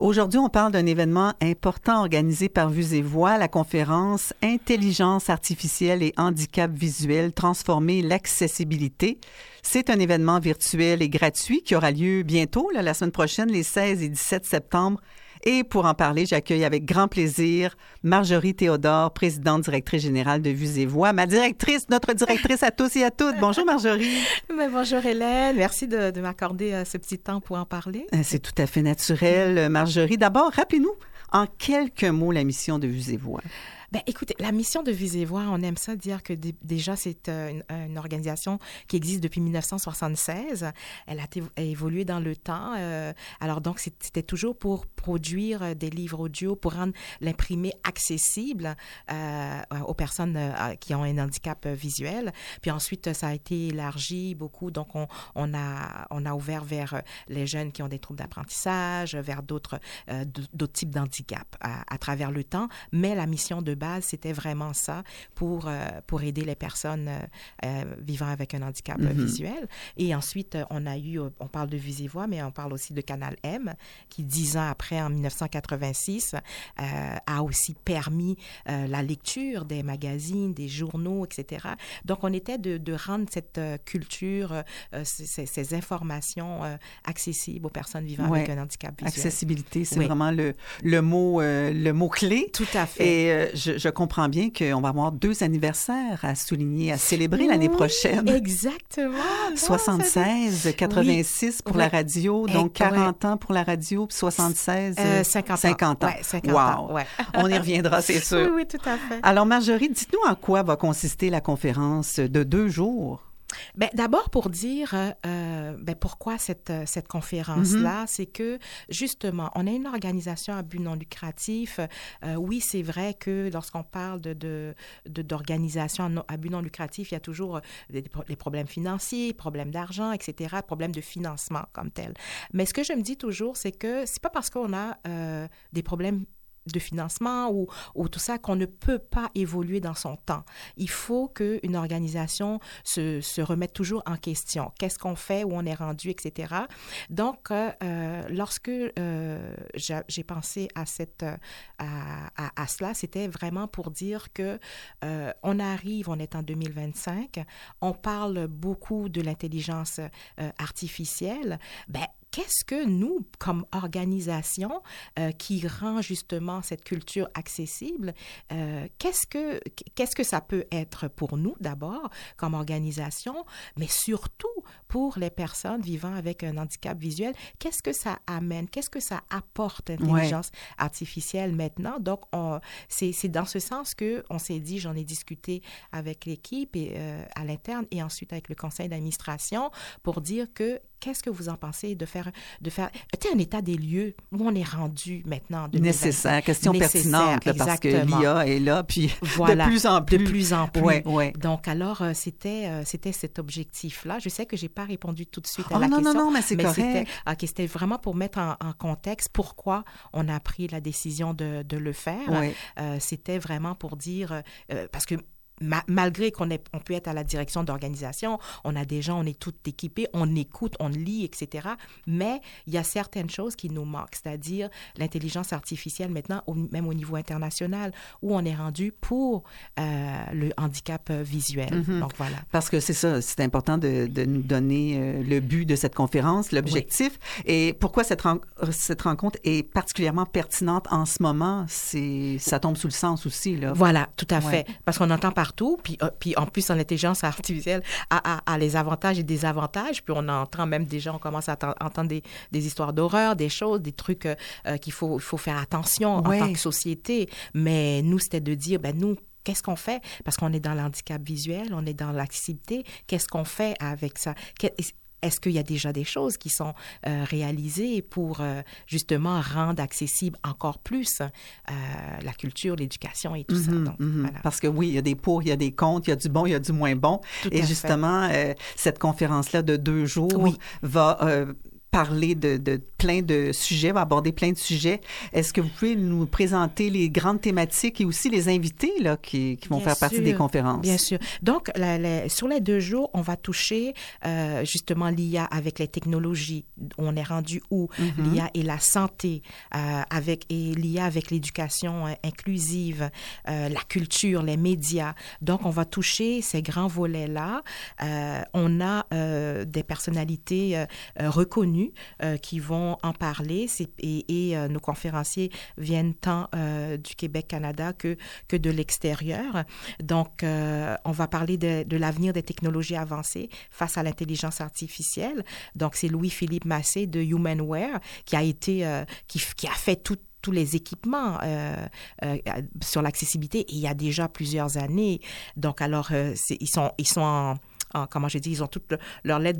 Aujourd'hui, on parle d'un événement important organisé par Vues et Voix, la conférence Intelligence artificielle et handicap visuel, transformer l'accessibilité. C'est un événement virtuel et gratuit qui aura lieu bientôt, la semaine prochaine, les 16 et 17 septembre. Et pour en parler, j'accueille avec grand plaisir Marjorie Théodore, présidente directrice générale de Vues et Voix, notre directrice à tous et à toutes. Bonjour Marjorie. Bonjour Hélène, merci de m'accorder ce petit temps pour en parler. C'est tout à fait naturel, Marjorie. D'abord, rappelez-nous en quelques mots la mission de Vues et Voix. Ben, écoutez, la mission de Vues et Voix, on aime ça dire que déjà, c'est une organisation qui existe depuis 1976. Elle a évolué dans le temps. Alors, donc, c'était toujours pour produire des livres audio, pour rendre l'imprimé accessible aux personnes qui ont un handicap visuel. Puis ensuite, ça a été élargi beaucoup. Donc, on a ouvert vers les jeunes qui ont des troubles d'apprentissage, vers d'autres types d'handicap à travers le temps. Mais la mission de base, c'était vraiment ça pour aider les personnes vivant avec un handicap visuel. Et ensuite, on parle de Vues et Voix, mais on parle aussi de Canal M, qui 10 ans après, en 1986, a aussi permis la lecture des magazines, des journaux, etc. Donc, on était de rendre cette culture, ces informations accessibles aux personnes vivant avec un handicap visuel. Accessibilité, c'est vraiment le mot-clé. Tout à fait. Et je comprends bien qu'on va avoir 2 anniversaires à souligner, à célébrer l'année prochaine. Exactement. 76, 86 pour la radio, donc 40 ans pour la radio, puis 76, 50 ans. Ouais, 50 ans. Ouais. On y reviendra, c'est sûr. Oui, tout à fait. Alors, Marjorie, dites-nous en quoi va consister la conférence de 2 jours. Ben, d'abord, pour dire pourquoi cette conférence-là, c'est que, justement, on est une organisation à but non lucratif. Oui, c'est vrai que lorsqu'on parle d'organisation à but non lucratif, il y a toujours des problèmes financiers, problèmes d'argent, etc., problèmes de financement comme tel. Mais ce que je me dis toujours, c'est que c'est pas parce qu'on a des problèmes de financement ou tout ça qu'on ne peut pas évoluer dans son temps. Il faut qu'une organisation se remette toujours en question. Qu'est-ce qu'on fait, où on est rendu, etc. Donc, lorsque j'ai pensé à cela, c'était vraiment pour dire que on est en 2025, on parle beaucoup de l'intelligence artificielle. Ben, qu'est-ce que nous, comme organisation qui rend justement cette culture accessible, qu'est-ce que ça peut être pour nous d'abord comme organisation, mais surtout pour les personnes vivant avec un handicap visuel, qu'est-ce que ça amène, qu'est-ce que ça apporte l'intelligence artificielle maintenant? Donc, c'est dans ce sens qu'on s'est dit, j'en ai discuté avec l'équipe et, à l'interne et ensuite avec le conseil d'administration pour dire que qu'est-ce que vous en pensez de faire un état des lieux où on est rendu maintenant? Nécessaire, question pertinente, là, parce que l'IA est là, puis voilà, de plus en plus. De plus en plus. Ouais. Donc, alors, c'était cet objectif-là. Je sais que je n'ai pas répondu tout de suite à la question. Non, mais c'est correct. C'était vraiment pour mettre en contexte pourquoi on a pris la décision de le faire. Ouais. C'était vraiment pour dire, parce que malgré qu'on peut être à la direction d'organisation, on a des gens, on est tout équipés, on écoute, on lit, etc. Mais il y a certaines choses qui nous manquent, c'est-à-dire l'intelligence artificielle maintenant, même au niveau international, où on est rendu pour le handicap visuel. Donc, voilà. Parce que c'est ça, c'est important de nous donner le but de cette conférence, l'objectif. Oui. Et pourquoi cette rencontre est particulièrement pertinente en ce moment, ça tombe sous le sens aussi, là. Voilà, tout à fait. Parce qu'on entend partout, puis en plus, l'intelligence artificielle a les avantages et désavantages, puis on entend même déjà, on commence à entendre des histoires d'horreur, des choses, des trucs qu'il faut faire attention en tant que société. Mais nous, c'était de dire, nous, qu'est-ce qu'on fait? Parce qu'on est dans l'handicap visuel, on est dans l'accessibilité. Qu'est-ce qu'on fait avec ça? Est-ce qu'il y a déjà des choses qui sont réalisées pour justement rendre accessible encore plus la culture, l'éducation et tout ça? Donc, voilà. Parce que oui, il y a des pour, il y a des contre, il y a du bon, il y a du moins bon. Et justement, cette conférence-là de 2 jours va parler de plein de sujets, va aborder plein de sujets. Est-ce que vous pouvez nous présenter les grandes thématiques et aussi les invités là, qui vont Bien faire partie sûr, des conférences? Bien sûr. Donc, sur les 2 jours, on va toucher justement l'IA avec les technologies. On est rendu où? L'IA et la santé, et l'IA avec l'éducation inclusive, la culture, les médias. Donc, on va toucher ces grands volets-là. On a des personnalités reconnues qui vont en parler et nos conférenciers viennent tant du Québec, Canada que de l'extérieur. Donc, on va parler de l'avenir des technologies avancées face à l'intelligence artificielle. Donc, c'est Louis-Philippe Massé de Humanware qui a fait tous les équipements sur l'accessibilité il y a déjà plusieurs années. Donc, alors, ils sont comment je dis, ils ont toutes leurs lettres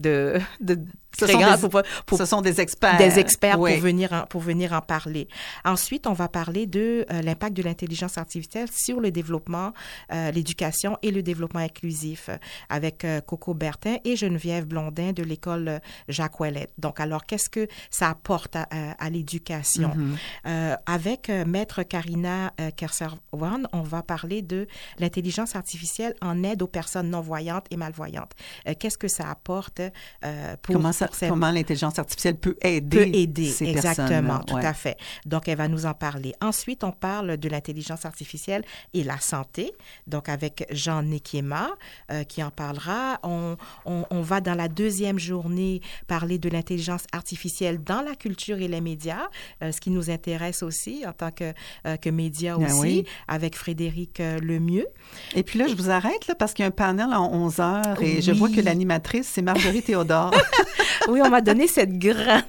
Ce sont des experts. Des experts oui. pour venir en parler. Ensuite, on va parler de l'impact de l'intelligence artificielle sur le développement, l'éducation et le développement inclusif avec Coco Bertin et Geneviève Blondin de l'école Jacques Ouellet. Donc, alors, qu'est-ce que ça apporte à l'éducation? Avec Maître Karina Kerserwan, on va parler de l'intelligence artificielle en aide aux personnes non-voyantes et malvoyantes. Qu'est-ce que ça apporte Comment l'intelligence artificielle peut aider ces exactement, personnes-là. Tout à fait. Donc, elle va nous en parler. Ensuite, on parle de l'intelligence artificielle et la santé. Donc, avec Jean Nekiema qui en parlera. On va, dans la 2e journée, parler de l'intelligence artificielle dans la culture et les médias, ce qui nous intéresse aussi en tant que médias aussi, oui. avec Frédéric Lemieux. Et puis là, je vous arrête là, parce qu'il y a un panel à 11 heures et je vois que l'animatrice, c'est Marjorie Théodore. Oui, on m'a donné cette grande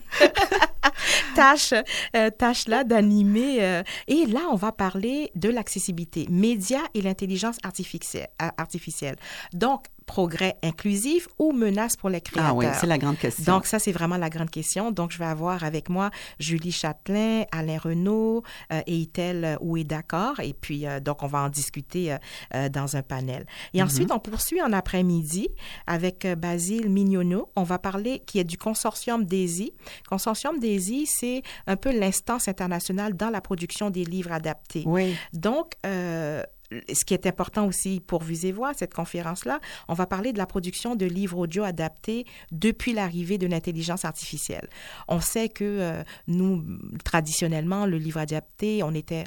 tâche-là d'animer. Et là, on va parler de l'accessibilité, médias et l'intelligence artificielle. Donc, progrès inclusif ou menace pour les créateurs? Ah oui, c'est la grande question. Donc, ça, c'est vraiment la grande question. Donc, je vais avoir avec moi Julie Châtelain, Alain Renaud et Itel Oué-D'accord. Et puis, donc, on va en discuter dans un panel. Et ensuite, on poursuit en après-midi avec Basile Mignonneau. On va parler, qui est du Consortium DESI. Consortium DESI, c'est un peu l'instance internationale dans la production des livres adaptés. Oui. Donc, ce qui est important aussi pour Vues et Voix, cette conférence-là, on va parler de la production de livres audio adaptés depuis l'arrivée de l'intelligence artificielle. On sait que nous, traditionnellement, le livre adapté,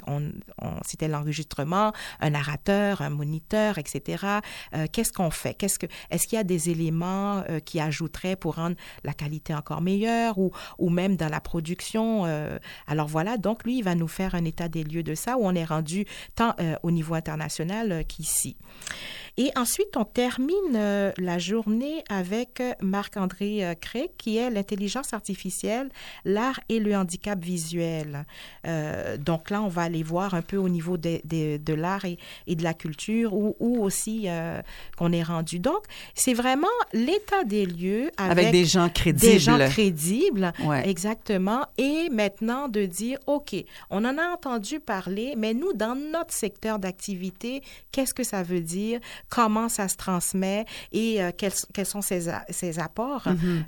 c'était l'enregistrement, un narrateur, un moniteur, etc. Qu'est-ce qu'on fait? Est-ce qu'il y a des éléments qui ajouteraient pour rendre la qualité encore meilleure ou même dans la production? Alors voilà, donc lui, il va nous faire un état des lieux de ça, où on est rendu tant au niveau international qu'ici. Et ensuite, on termine la journée avec Marc-André Craig, qui est l'intelligence artificielle, l'art et le handicap visuel. Donc là, on va aller voir un peu au niveau de l'art et de la culture, où aussi qu'on est rendu. Donc, c'est vraiment l'état des lieux avec des gens crédibles. Des gens crédibles, ouais. Exactement. Et maintenant, de dire, OK, on en a entendu parler, mais nous, dans notre secteur d'activité, qu'est-ce que ça veut dire? Comment ça se transmet et quels sont ses apports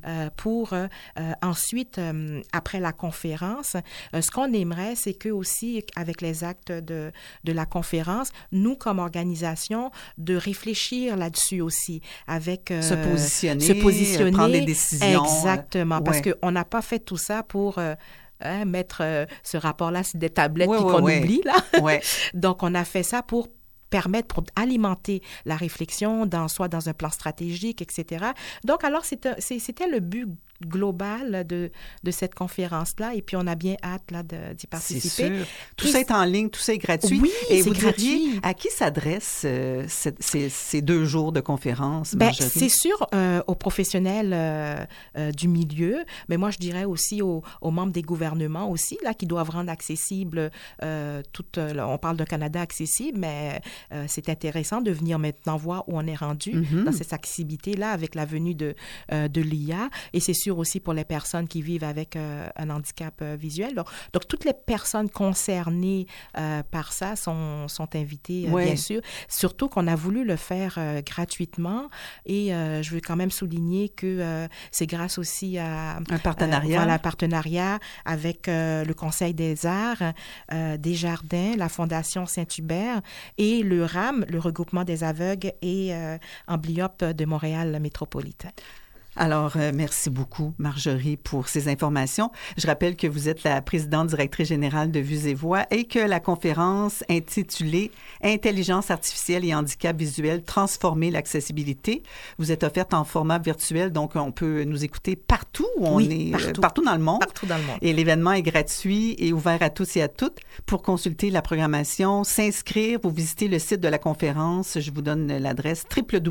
pour ensuite, après la conférence, ce qu'on aimerait, c'est que aussi, avec les actes de la conférence, nous, comme organisation, de réfléchir là-dessus aussi, avec se positionner, prendre des décisions. Exactement, parce qu'on n'a pas fait tout ça pour... mettre ce rapport-là sur des tablettes puis qu'on oublie, là. Ouais. Donc, on a fait ça pour alimenter la réflexion soit dans un plan stratégique, etc. Donc, alors, c'était le but global de cette conférence-là, et puis on a bien hâte là d'y participer. C'est sûr. Tout ça est en ligne, tout ça est gratuit. Oui, et c'est vous gratuit. Diriez, à qui s'adressent ces 2 jours de conférence, Marjorie? C'est sûr aux professionnels du milieu, mais moi je dirais aussi aux membres des gouvernements aussi, là, qui doivent rendre accessible on parle d'un Canada accessible, mais c'est intéressant de venir maintenant voir où on est rendu dans cette accessibilité-là avec la venue de l'IA, et c'est sûr sûr aussi pour les personnes qui vivent avec un handicap visuel. Donc, toutes les personnes concernées par ça sont invitées, bien sûr. Surtout qu'on a voulu le faire gratuitement et je veux quand même souligner que c'est grâce aussi à un partenariat. Un partenariat avec le Conseil des arts, Desjardins, la Fondation Saint-Hubert et le RAM, le regroupement des aveugles et Amblyopes de Montréal métropolitain. Alors, merci beaucoup, Marjorie, pour ces informations. Je rappelle que vous êtes la présidente directrice générale de Vues et Voix et que la conférence intitulée « Intelligence artificielle et handicap visuel, transformer l'accessibilité » vous est offerte en format virtuel, donc on peut nous écouter partout où on est, partout dans le monde. Partout dans le monde. Et l'événement est gratuit et ouvert à tous et à toutes. Pour consulter la programmation, s'inscrire, vous visitez le site de la conférence. Je vous donne l'adresse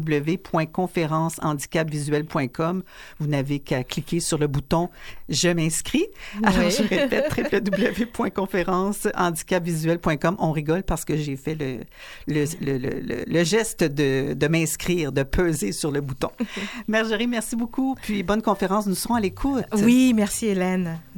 www.conférencehandicapvisuel.com. Vous n'avez qu'à cliquer sur le bouton « Je m'inscris ». Alors, je répète, www.conférencehandicapvisuel.com. On rigole parce que j'ai fait le geste de m'inscrire, de peser sur le bouton. Marjorie, merci beaucoup. Puis, bonne conférence. Nous serons à l'écoute. Oui, merci Hélène.